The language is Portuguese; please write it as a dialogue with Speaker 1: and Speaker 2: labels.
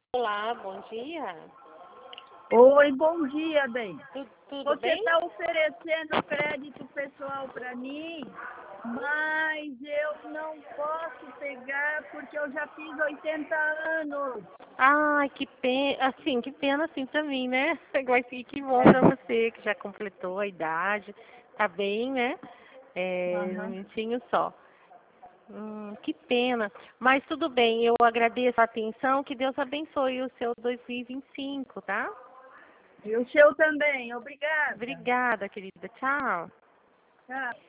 Speaker 1: Olá, bom dia.
Speaker 2: Oi, bom dia, bem.
Speaker 1: Tudo
Speaker 2: Você
Speaker 1: bem?
Speaker 2: está oferecendo crédito pessoal para mim, mas eu não posso pegar porque eu já fiz 80 anos.
Speaker 1: Ai, que pena assim pra mim, né? Que bom pra você que já completou a idade. Tá bem, né? Um
Speaker 2: Aham.
Speaker 1: minutinho só. Que pena. Mas tudo bem, eu agradeço a atenção. Que Deus abençoe o seu 2025, tá?
Speaker 2: E o seu também, obrigada.
Speaker 1: Obrigada, querida. Tchau.
Speaker 2: Tchau.